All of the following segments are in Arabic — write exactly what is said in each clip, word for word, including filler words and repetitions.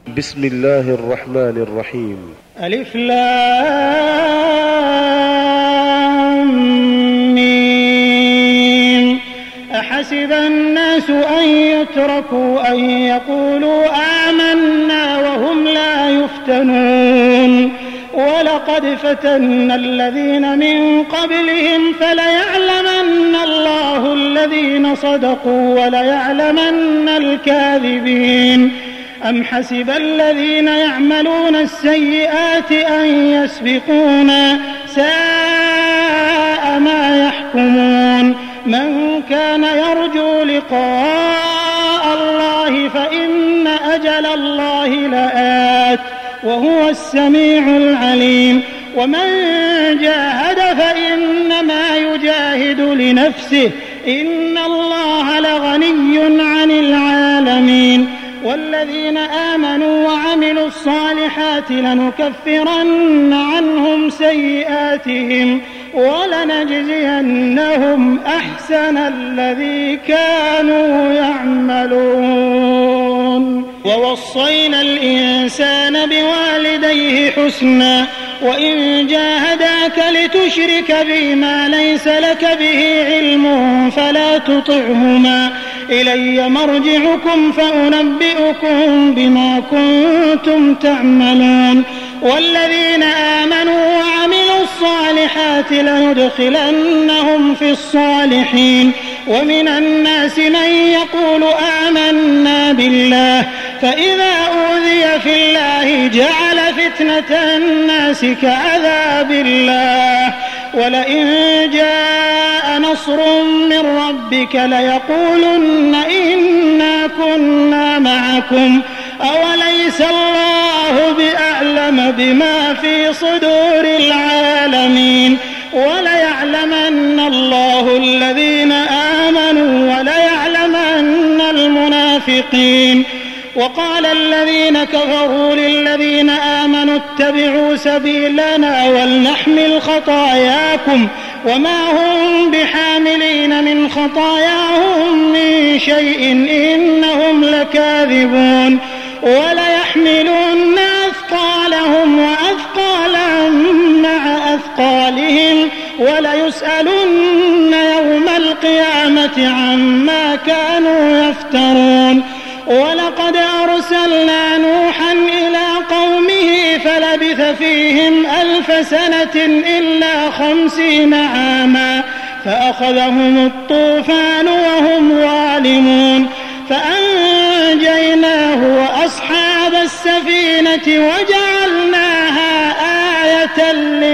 بسم الله الرحمن الرحيم. ألف لام ميم. أحسب الناس أن يتركوا أن يقولوا آمنا وهم لا يفتنون ولقد فتنا الذين من قبلهم فليعلمن الله الذين صدقوا وليعلمن الكاذبين. أم حسب الذين يعملون السيئات أن يسبقونا ساء ما يحكمون. من كان يرجو لقاء الله فإن أجل الله لآت وهو السميع العليم. ومن جاهد فإنما يجاهد لنفسه إن الله لغني عن العالمين. والذين آمنوا وعملوا الصالحات لنكفرن عنهم سيئاتهم ولنجزينهم أحسن الذي كانوا يعملون. ووصينا الإنسان بوالديه حسنا وإن جاهداك لتشرك بي ما ليس لك به علم فلا تطعهما إلي مرجعكم فأنبئكم بما كنتم تعملون. والذين آمنوا وعملوا الصالحات لندخلنهم في الصالحين. ومن الناس من يقول آمنا بالله فإذا أوذي في الله جعل فتنة الناس كعذاب الله. ولئن جاء نصر من ربك ليقولن إنا كنا معكم أوليس الله بأعلم بما في صدور العالمين. وليعلمن الله الذين آمنوا وليعلمن المنافقين. وقال الذين كفروا للذين آمنوا اتبعوا سبيلنا ولنحمل خطاياكم وما هم بحاملين من خطاياهم من شيء إنهم لكاذبون. وليحملن أثقالهم وأثقالا مع أثقالهم وليسألن يوم القيامة عما كانوا يفترون. ولقد أرسلنا نوحا إلى قومه فلبث فيهم ألف سنة إلا خمسين عاما فأخذهم الطوفان وهم ظالمون فأنجيناه وأصحاب السفينة وجعلناها آية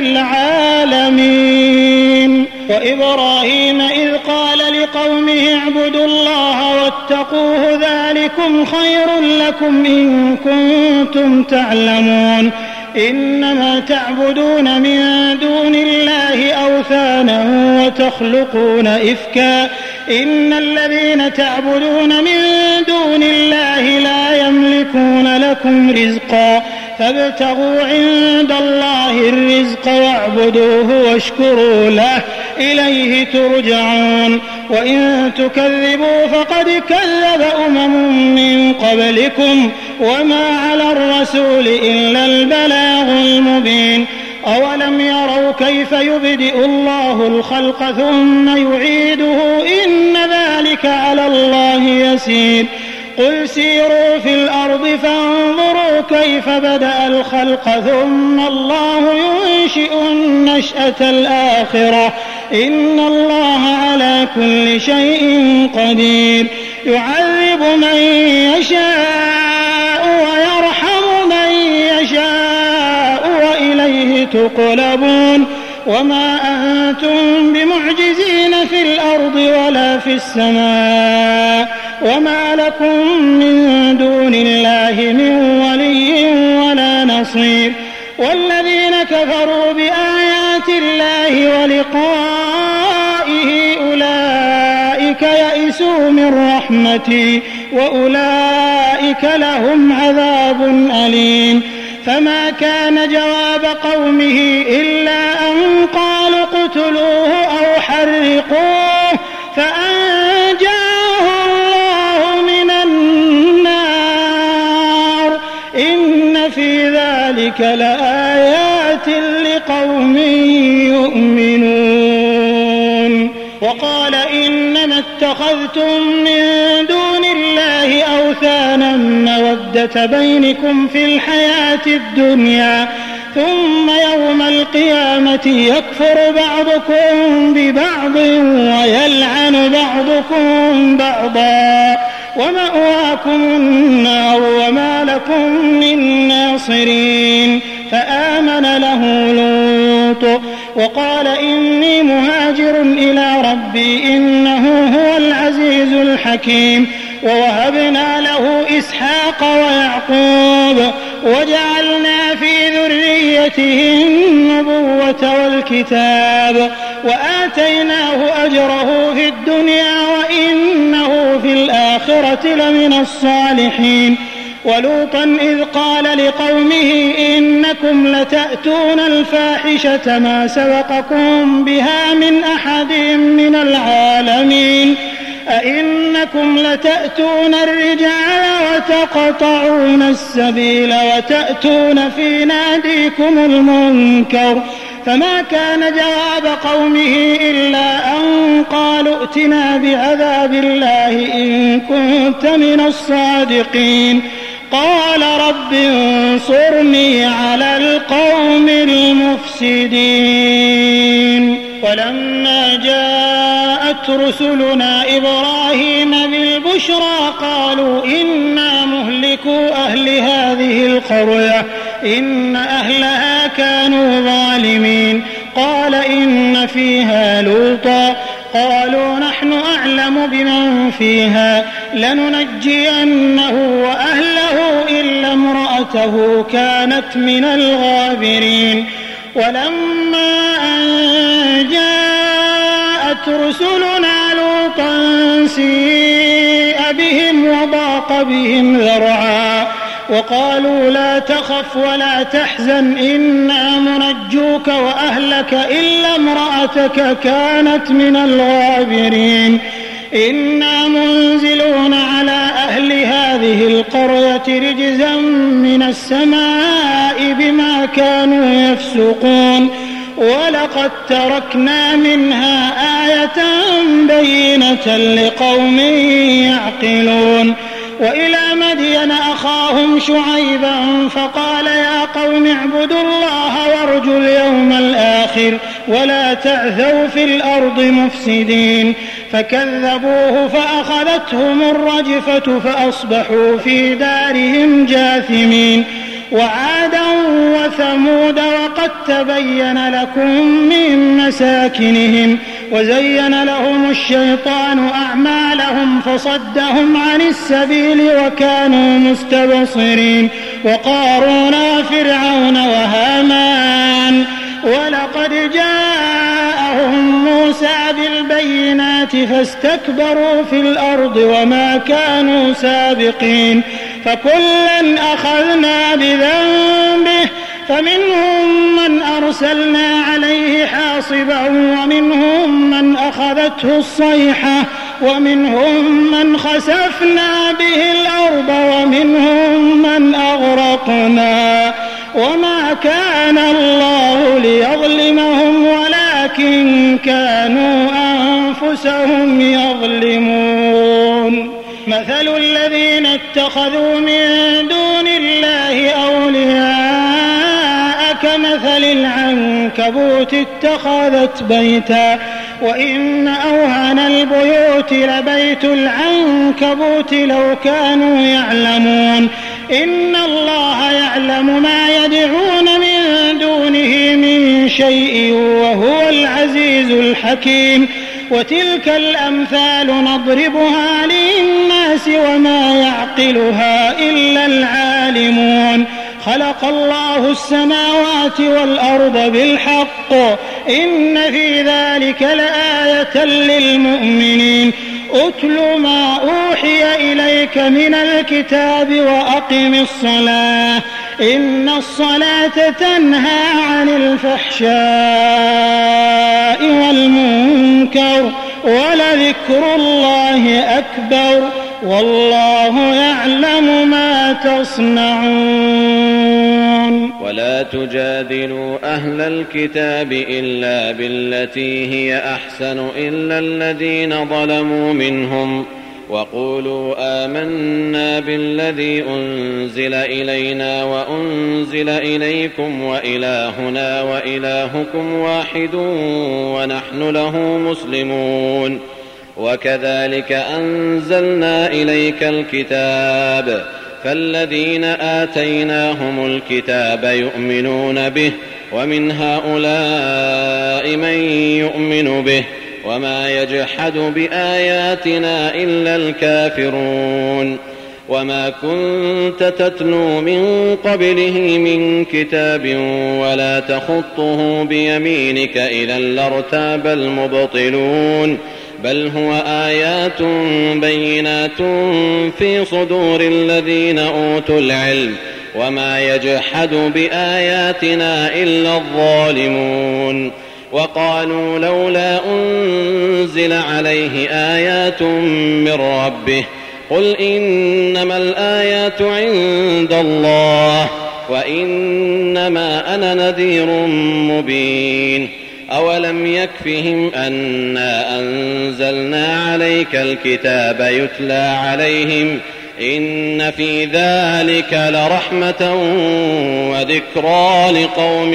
للعالمين. وإبراهيم إذ قال لقومه اعبدوا الله واتقوه ذلكم خير لكم إن كنتم تعلمون. إنما تعبدون من دون الله أوثانا وتخلقون إفكا إن الذين تعبدون من دون الله لا يملكون لكم رزقا فابتغوا عند الله الرزق واعبدوه واشكروا له إليه ترجعون. وإن تكذبوا فقد كذب أمم من قبلكم وما على الرسول إلا البلاغ المبين. أولم يروا كيف يبدئ الله الخلق ثم يعيده إن ذلك على الله يسير. قل سيروا في الأرض فانظروا كيف بدأ الخلق ثم الله ينشئ النشأة الآخرة إن الله على كل شيء قدير. يعذب من يشاء ويرحم من يشاء وإليه تقلبون. وما أنتم بمعجزين في الأرض ولا في السماء وما لكم من دون الله من ولي ولا نصير. والذين كفروا بآيات الله ولقائه أولئك يئسوا من رحمتي وأولئك لهم عذاب أليم. فما كان جواب قومه إلا أن قالوا اقتلوه أو حرقوه فأنجاه الله من النار إن ذلك لآيات لقوم يؤمنون. وقال إنما اتخذتم من دون الله أوثانا مودة بينكم في الحياة الدنيا ثم يوم القيامة يكفر بعضكم ببعض ويلعن بعضكم بعضا ومأواكم النار وما لكم من ناصرين. فآمن له لوط وقال إني مهاجر إلى ربي إنه هو العزيز الحكيم. ووهبنا له إسحاق ويعقوب وجعلنا في ذريته النبوة والكتاب وآتيناه أجره في الدنيا وإنه في الآخرة لمن الصالحين. ولوطا إذ قال لقومه إنكم لتأتون الفاحشة ما سبقكم بها من أحد من العالمين أئنكم لتأتون الرجال وتقطعون السبيل وتأتون في ناديكم المنكر. فما كان جواب قومه إلا أن قالوا ائتنا بعذاب الله إن كنت من الصادقين. قال رب انصرني على القوم المفسدين. ولما جاءت رسلنا إبراهيم بالبشرى قالوا إنا مهلكو أهل هذه القرية إن أهلها كانوا ظالمين. قال إن فيها لوطا قالوا نحن أعلم بمن فيها لننجينه وأهله إلا امرأته كانت من الغابرين. ولما أن جاءت رسلنا لوطا سيء بهم وضاق بهم ذرعا وقالوا لا تخف ولا تحزن إنا منجوك وأهلك إلا امرأتك كانت من الغابرين. إنا منزلون على أهل هذه القرية رجزا من السماء بما كانوا يفسقون. ولقد تركنا منها آية بينة لقوم يعقلون. وإلى مدين أخاهم شعيبا فقال يا قوم اعبدوا الله وارجوا اليوم الآخر ولا تعثوا في الأرض مفسدين. فكذبوه فأخذتهم الرجفة فأصبحوا في دارهم جاثمين. وعادا وثمود وقد تبين لكم من مساكنهم وزين لهم الشيطان أعمالهم فصدهم عن السبيل وكانوا مستبصرين. وقارون وفرعون وهامان ولقد جاءهم موسى بالبينات فاستكبروا في الأرض وما كانوا سابقين. فكلا أخذنا بذنبه فمنهم من أرسلنا عليه حاصبا ومنهم من أخذته الصيحة ومنهم من خسفنا به الأرض ومنهم من أغرقنا. وما كان الله ليظلمهم ولكن كانوا أنفسهم يظلمون. مثل الذين اتخذوا من دون الله أولياء كمثل العنكبوت اتخذت بيتا وإن أوهن البيوت لبيت العنكبوت لو كانوا يعلمون. إن الله يعلم ما يدعون من دونه من شيء وهو العزيز الحكيم. وتلك الأمثال نضربها للناس وما يعقلها إلا العالمون. خلق الله السماوات والأرض بالحق إن في ذلك لآية للمؤمنين. أتل ما أوحي إليك من الكتاب وأقم الصلاة إن الصلاة تنهى عن الفحشاء والمنكر ولذكر الله أكبر والله يعلم ما تصنعون. ولا تجادلوا أهل الكتاب إلا بالتي هي أحسن إلا الذين ظلموا منهم وقولوا آمنا بالذي أنزل إلينا وأنزل إليكم وإلهنا وإلهكم واحد ونحن له مسلمون وكذلك أنزلنا إليك الكتاب فالذين آتيناهم الكتاب يؤمنون به ومن هؤلاء من يؤمن به وما يجحد بآياتنا إلا الكافرون وما كنت تتلو من قبله من كتاب ولا تخطه بيمينك إذا لارتاب المبطلون بل هو آيات بينات في صدور الذين أوتوا العلم وما يجحد بآياتنا إلا الظالمون وقالوا لولا أنزل عليه آيات من ربه قل إنما الآيات عند الله وإنما أنا نذير مبين أولم يكفهم أنا أنزلنا عليك الكتاب يتلى عليهم إن في ذلك لرحمة وذكرى لقوم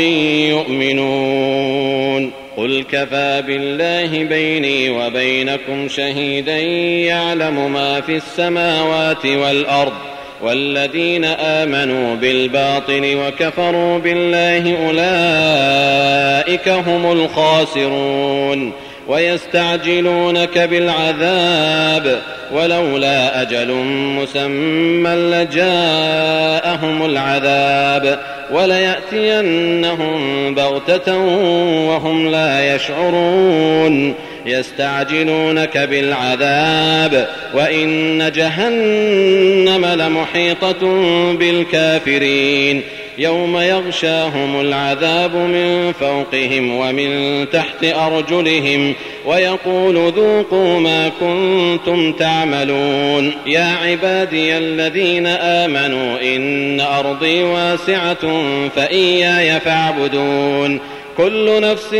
يؤمنون قل كفى بالله بيني وبينكم شهيدا يعلم ما في السماوات والأرض والذين آمنوا بالباطل وكفروا بالله أولئك هم الخاسرون ويستعجلونك بالعذاب ولولا أجل مسمى لجاءهم العذاب وليأتينهم بغتة وهم لا يشعرون يستعجلونك بالعذاب وإن جهنم لمحيطة بالكافرين يوم يغشاهم العذاب من فوقهم ومن تحت أرجلهم ويقول ذوقوا ما كنتم تعملون يا عبادي الذين آمنوا إن أرضي واسعة فإياي فاعبدون كل نفس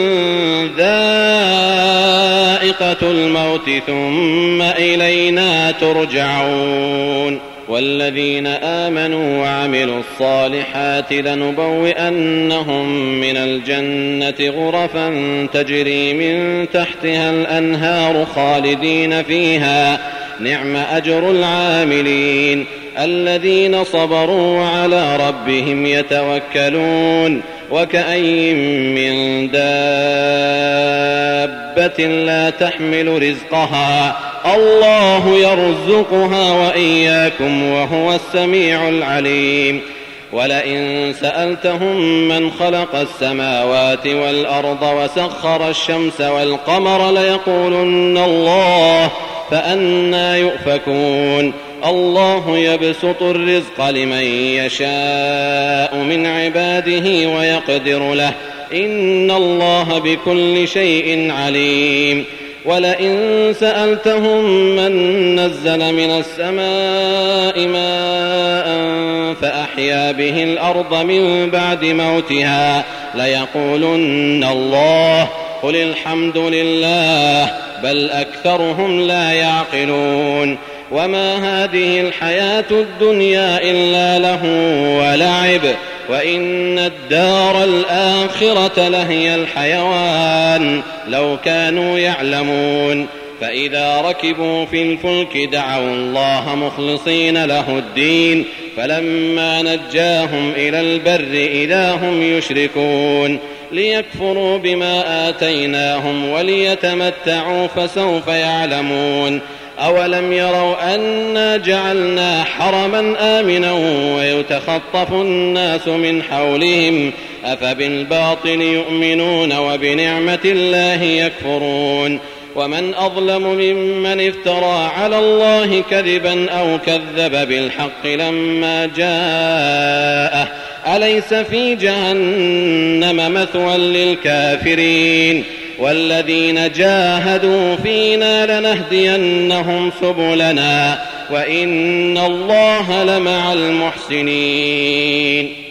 ذائقة الموت ثم إلينا ترجعون والذين آمنوا وعملوا الصالحات لنبوئنهم من الجنة غرفا تجري من تحتها الأنهار خالدين فيها نعم أجر العاملين الذين صبروا وعلى ربهم يتوكلون وكأين من دابة لا تحمل رزقها الله يرزقها وإياكم وهو السميع العليم ولئن سألتهم من خلق السماوات والأرض وسخر الشمس والقمر ليقولن الله فأنى يؤفكون الله يبسط الرزق لمن يشاء من عباده ويقدر له إن الله بكل شيء عليم ولئن سألتهم من نزل من السماء ماء فأحيا به الأرض من بعد موتها ليقولن الله قل الحمد لله بل أكثرهم لا يعقلون وما هذه الحياة الدنيا إلا له ولعب وإن الدار الآخرة لهي الحيوان لو كانوا يعلمون فإذا ركبوا في الفلك دعوا الله مخلصين له الدين فلما نجاهم إلى البر إذا هم يشركون ليكفروا بما آتيناهم وليتمتعوا فسوف يعلمون أولم يروا أنا جعلنا حرما آمنا ويتخطف الناس من حولهم أفبالباطل يؤمنون وبنعمة الله يكفرون ومن أظلم ممن افترى على الله كذبا أو كذب بالحق لما جاءه أليس في جهنم مثوى للكافرين والذين جاهدوا فينا لنهدينهم سبلنا وإن الله لمع المحسنين